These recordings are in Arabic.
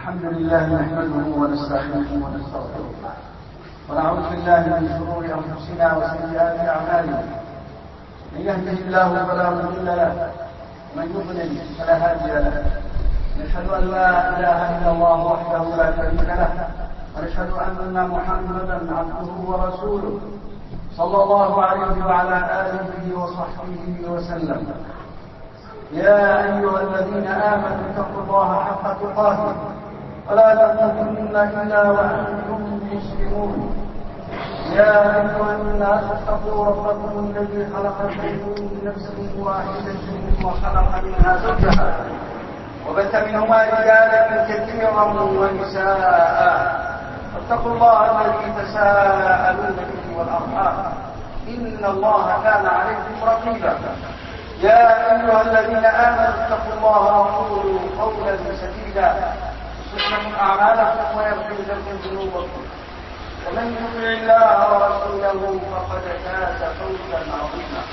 الحمد لله نحمده ونستعينه ونستغفره ونعوذ بالله من شرور انفسنا وسيئات اعمالنا. من يهده الله فلا مضل له ومن يضلل فلا هادي له. نشهد ان لا اله الا الله وحده لا شريك له ونشهد ان محمدا عبده ورسوله صلى الله عليه وعلى اله وصحبه وسلم. يا ايها الذين امنوا اتقوا الله حق تقاته ولا تموتن الا وانتم مسلمون. يا ايها الناس اتقوا ربكم الذي خلقكم من نفس واحده وخلق منها زوجها وبث منهما رجالا كثيرا ونساء. واتقوا الله الذي تساءلون به والارحام ان الله كان عليكم رقيبا. يا ايها الذين امنوا اتقوا الله وقولوا قولا سديدا يصلح لكم اعمالكم ويغفر لكم ذنوبكم ومن يطع الله ورسوله فقد فاز فوزا عظيما.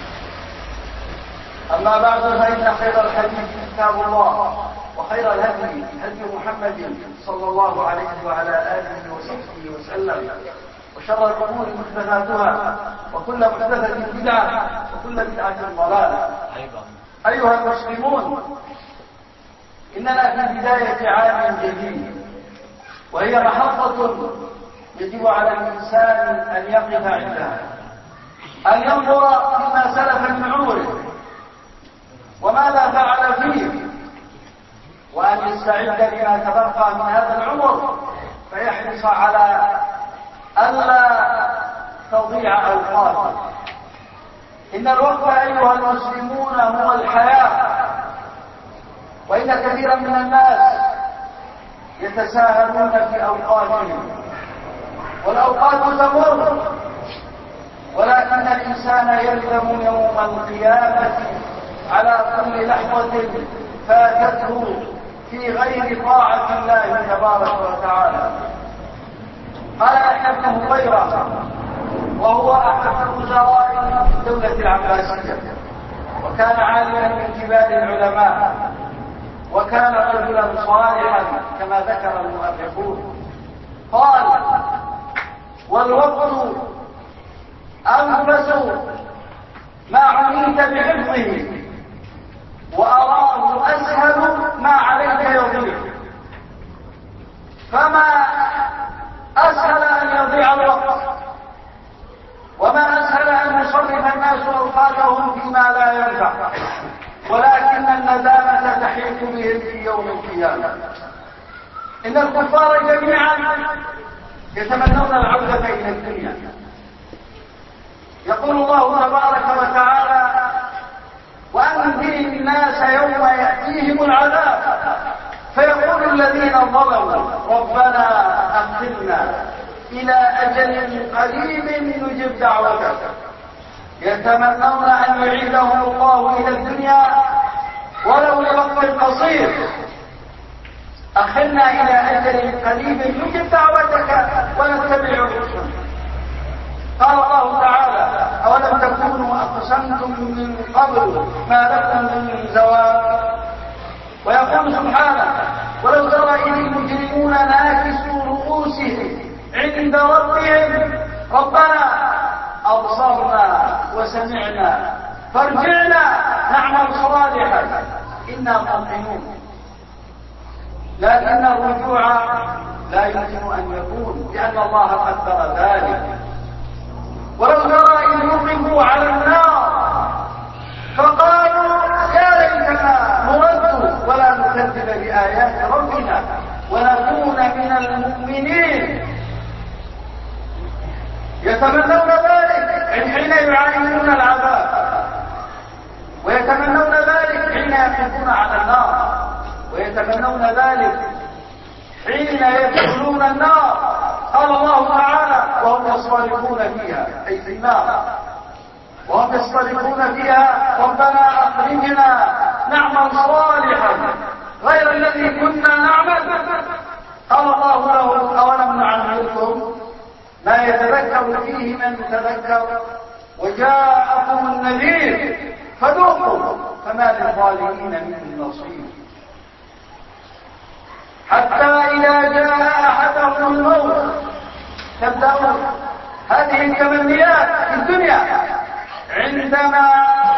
اما بعد فان خير الحديث كتاب الله وخير الهدي هدي محمد صلى الله عليه وعلى اله وصحبه وسلم وشر الامور محدثاتها وكل محدثه بدعه وكل بدعه ضلاله. ايها المسلمون، اننا في بدايه عام جديد وهي محطه يجب على الانسان ان يقف عندها، ان ينظر فيما سلف من عمره وماذا فعل فيه، وان يستعد لما تبقى من هذا العمر فيحرص على الا تضيع اوقاته. ان الوقت ايها المسلمون هو الحياه، وان كثيرا من الناس يتساهلون في اوقاتهم والاوقات تمر، ولكن الانسان يلزم يوم القيامه على كل لحظه فاتته في غير طاعه الله تبارك وتعالى. قال يحيى بن هريره وهو احد وزراء الدوله العباسيه، وكان عالما من كبار العلماء، وكان رجلا صالحا كما ذكر المؤرخون. قال: والوقت انفس ما عنيت بحفظه واراه اسهل ما عليك يضيع. فما اسهل ان يضيع الوقت، وما اسهل ان يصرف الناس اوقاتهم فيما لا ينفع، ولكن الندامه تحيط بهم في يوم القيامه. ان الكفار جميعا يتمنون العودة إلى الدنيا. يقول الله تبارك وتعالى: وأنذر الناس يوم يأتيهم العذاب فيقول الذين ظلموا ربنا أخرنا إلى أجل قريب نجب دعوتك. يتمنون أن يعيدهم الله إلى الدنيا ولو لوقت قصير. أخرنا إلى أجل قريب نجب دعوتك ونتبع الرسل. قال الله تعالى: أولم تكونوا أقسمتم من قبل ما لكم من زوال. ويقول سبحانه: ولو ترى إذ المجرمون ناكسوا رؤوسهم عند ربهم ربنا أبصرنا وسمعنا فارجعنا نعمل صالحا إنا موقنون. لكن الرجوع لا يمكن أن يكون لأن الله قدر ذلك. ولو ترى إذ وقفوا على النار فقالوا يا ليتنا نرد ولا نكذب بآيات ربنا ونكون من المؤمنين. يتمنون ذلك حين يعانون العذاب، ويتمنون ذلك حين يقفون على النار، ويتمنون ذلك حين يدخلون النار. قال الله تعالى: وهم يصطرخون فيها، أي في النار، وهم يصطرخون فيها ربنا أخرجنا نعمل صالحا غير الذي كنا نعمل. قال الله له: أولم نعمركم ما يتذكر فيه من تذكر وجاءكم النذير فذوقوا فما للظالمين من نصير. حتى إذا أحدهم الموت تبدأ هذه التمنيات في الدنيا عندما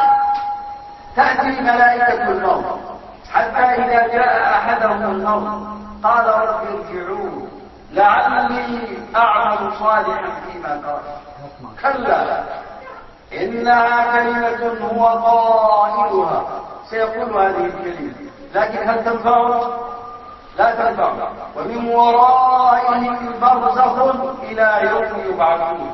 تأتي ملائكة الموت، حتى إذا جاء أحدهم الموت قال رب ارجعون لعلي أعمل صالحا فيما تركت. كلا إنها كلمة هو قائلها، سيقول هذه الكلمة، لكن هل تنفع؟ لا تنفع. ومن ورائهم برزخ إلى يوم يبعثون.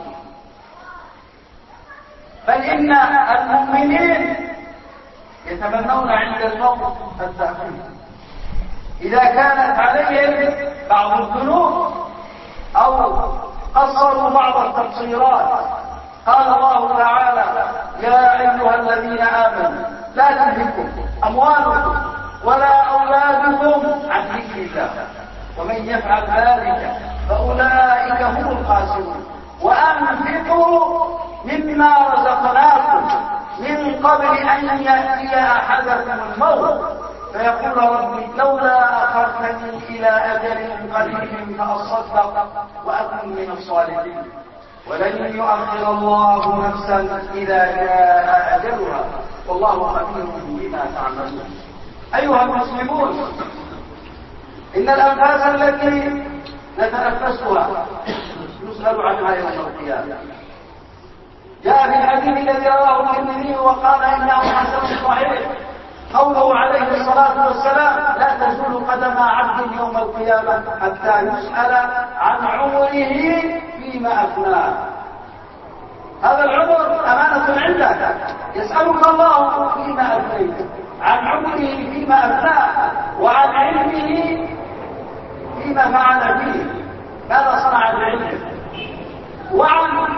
بل إن المؤمنين يتمنون عند الموت التأخير إذا كانت عليهم بعض الذنوب أو قصروا بعض التقصيرات. قال الله تعالى يا أيها الذين آمنوا لا تلهكم أموالكم ولا أولادكم عن ذكر الله ومن يفعل ذلك فأولئك هم الخاسرون. وأنفقوا مما رزقناكم من قبل أن يأتي أحدكم الموت فيقول ربي لولا أخرتني إلى أجل قريب فأصدق وأكن من الصالحين ولن يؤخر الله نفسا إذا جاء أجلها والله خبير بما تعملون. أيها المسلمون، إن الأنفاس التي نتنفسها يسأل عنها يوم القيامة. جاء في الحديث الذي رواه الترمذي وقال إنه حسن صحيح قوله عليه الصلاة والسلام لا تزول قدم عبد يوم القيامة حتى يسأل عن عمره فيما أفناه. هذا العمر أمانة عندك، يسألك الله فيما أفنيت، عن عمره فيما أفناه، وعن علمه فيما فعل فيه، ماذا صنع بعلمه، وعن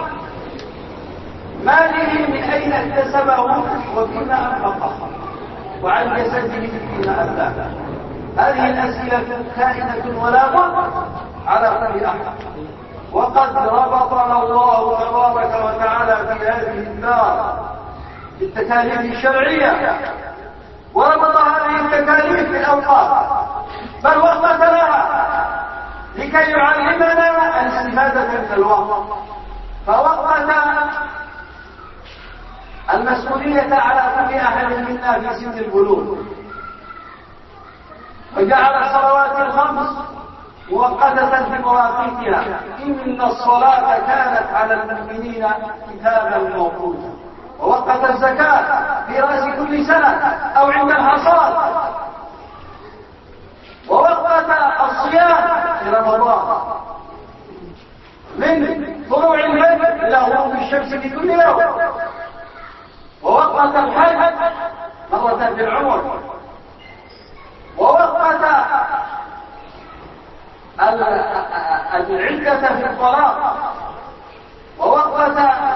ماله من أين اكتسبه وفيما أنفقه، وعن جسده فيما أبلاه. هذه الأسئلة كائنة ولا بد على كل أحد. وقد ربطنا الله تبارك وتعالى في هذه الدار بالتكاليف الشرعية، وربط هذه التكاليف بالأوقات بل وقت لها لكي يعلمنا الاستفادة من الوقت. فوقت المسؤولية على كل أحد منا في سن البلوغ، وجعل الصلوات الخمس مؤقتة في مواقيتها إن الصلاة كانت على المؤمنين كتابا موقوتا. ووقت الزكاة في رأس كل سنة أو عند الحصاد. ووقت الصيام في رمضان من طلوع الفجر إلى غروب الشمس في كل يوم. ووقت الحج مرة في العمر. ووقت العدة في الطلاق. ووقت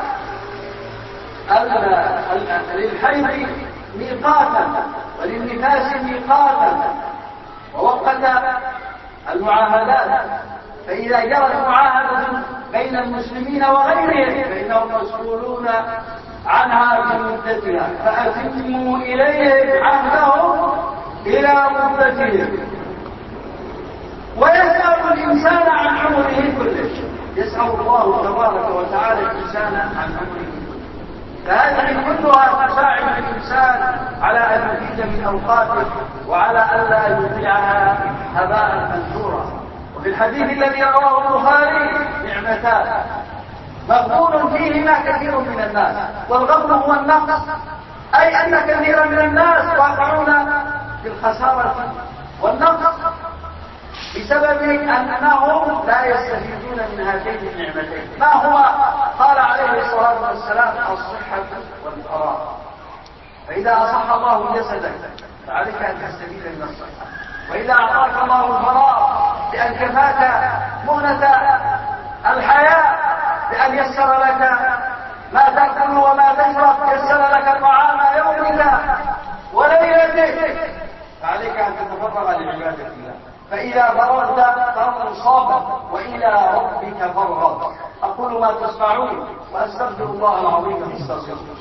للحيض ميقاتا وللنفاس ميقاتا. ووقت المعاهدات، فإذا جرت معاهدة بين المسلمين وغيرهم فإنهم مسؤولون عنها في مدتها فأتموا إليهم عهدهم إلى مدتهم. ويسأل الإنسان عن عمره كله، يسأل الله تبارك وتعالى الإنسان عن عمره كله. فهذه كلها تساعد الإنسان على أن يفيد من أوقاته وعلى ألا يضيعها هباء منثورا. وفي الحديث الذي رواه البخاري نعمتان مغبون فيهما كثير من الناس. والغبن هو النقص، أي أن كثيرا من الناس واقعون في الخسارة والنقص بسبب أنهم لا يستفيدون من هاتين النعمتين. ما هو؟ قال عليه الصلاة والسلام الصحة والفراغ. فإذا أصح الله جسدك فعليك أن تستفيد من الصحة، وإذا أعطاك الله الفراغ بأن كفاك مهنة الحياة، بأن يسر لك ما تأكل وما تشرب، يسر لك طعام يومك وليلتك، فعليك أن تتفرغ لعبادة الله. فإذا فرغت فانصب وإلى ربك فارغب. أقول ما تسمعون وأستغفر الله العظيم فاستغفروه.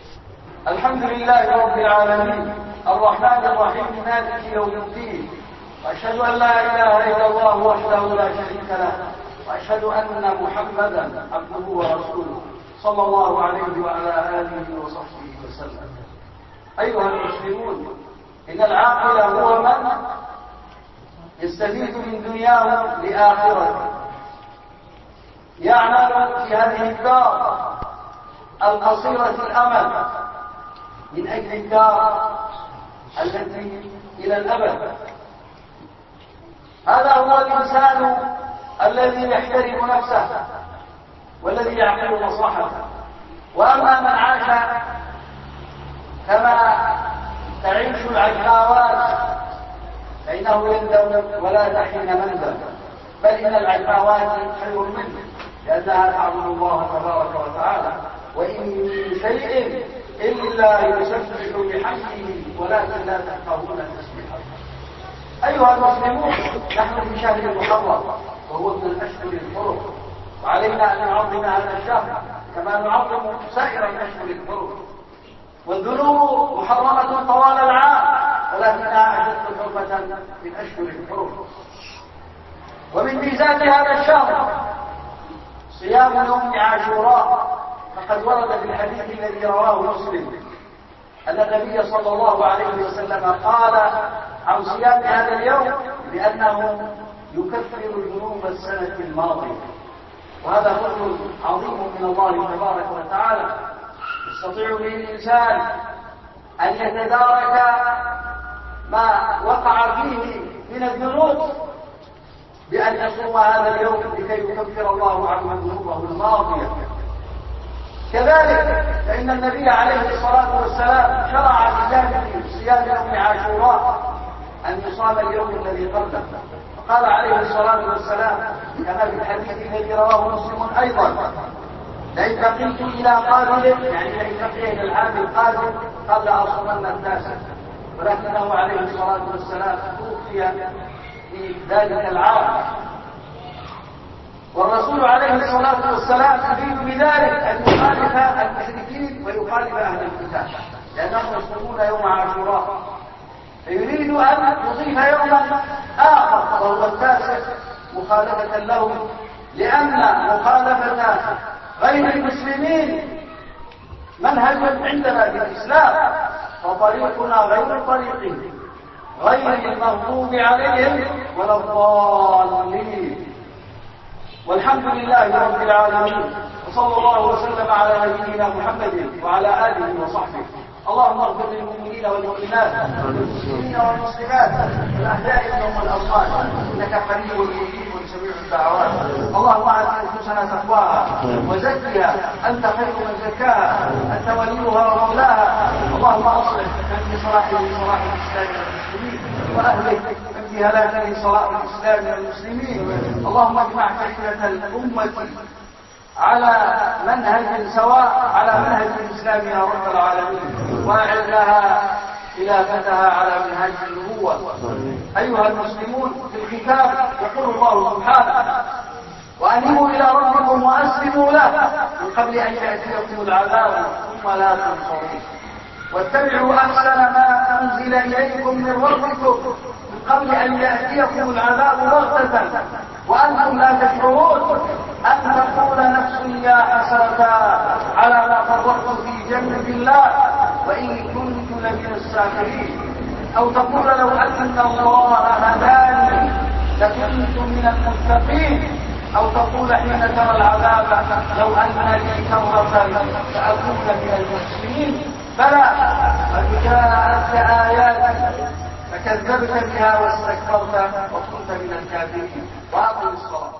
الحمد لله رب العالمين الرحمن الرحيم مالك يوم الدين وأشهد أن لا إله إلا الله وحده لا شريك له، وأشهد أن محمدا عبده ورسوله صلى الله عليه وعلى آله وصحبه وسلم. أيها المسلمون، إن العاقل هو من يستفيد من دنياه لآخرته، يعمل في هذه الدار القصيرة الأمل من أجل الدار التي إلى الأبد. هذا هو الإنسان الذي يحترم نفسه والذي يعقل مصلحته. وأما من عاش كما تعيش العجماوات فإنه يندم ولا تحين مندم، بل إن العجماوات خير منه، لأنها تعبد الله تبارك وتعالى. وإن من شيء إلا يسبح بحمده ولكن لا تفقهون تسبيحه. أيها المسلمون، نحن في شهر محرم وهو من الأشهر الحرم، وعلينا أن نعظم هذا الشهر كما نعظم سائر الأشهر الحرم. والذنوب محرمة طوال العام ولكنها أشد حرمة من أشهر الحرم. ومن ميزات هذا الشهر صيام يوم عاشوراء، فقد ورد في الحديث الذي رواه مسلم أن النبي صلى الله عليه وسلم قال عن صيام هذا اليوم بأنه يكفر ذنوب السنة الماضية. وهذا فضل عظيم من الله تبارك وتعالى يستطيع به الإنسان أن يتدارك ما وقع فيه من الذنوب بأن يصوم هذا اليوم لكي يكفر الله عنه ذنوبه الماضية. كذلك فإن النبي عليه الصلاة والسلام شرع لله صيام يوم عاشوراء أن يصام اليوم الذي قبله، قال عليه الصلاة والسلام كما في الحديث الذي رواه مسلم أيضا: لئن بقيت إلى قابل، يعني لئن بقي إلى العام القادم قبل أصومن التاسع، ولكنه عليه الصلاة والسلام توفي في ذلك العام. والرسول عليه الصلاة والسلام يريد بذلك أن يخالف المشركين ويخالف أهل الكتاب، لأنهم يصومون يوم عاشوراء، فيريد أن يضيف يوما آخر وهو التاسع مخالفة لهم، لأن مخالفة غير المسلمين منهج عندنا في الإسلام، فطريقنا غير طريقهم، غير المغضوب عليهم ولا الضالين. والحمد لله رب العالمين، وصلى الله وسلم على نبينا محمد وعلى آله وصحبه. اللهم اغفر للمؤمنين والمؤمنات والمسلمين والمسلمات الأحياء منهم والأموات، إنك قريب مجيب سميع الدعوات. اللهم آت نفوسنا تقواها وزكها، أنت خير من زكاها، أنت وليها ومولاها. اللهم أصلح من في صلاح الإسلام والمسلمين، وأهلك من في هلاك صلاح الإسلام والمسلمين. اللهم اجمع كلمة الأمة على منهج سواء، على منهج الإسلام يا رب العالمين، وأعدها خلافتها على منهج النبوة. أيها المسلمون، في الختام يقول الله سبحانه: وأنيبوا إلى ربكم وأسلموا له من قبل أن يأتيكم العذاب ثم لا تنصرون، واتبعوا أحسن ما أنزل إليكم من ربكم من قبل أن يأتيكم العذاب بغتة وأنتم لا تشعرون، أن تقول نفس يا حسرة على ما فرطت في جنب الله وإن كنت لمن الساخرين، أو تقول لو أن الله هداني لكنت من المتقين، أو تقول حين ترى العذاب لو أن لي كرة فأكون من المحسنين. بلى قد جاءتك آياتي فكذبت بها واستكبرت وكنت من الكافرين. وأقم الصلاة.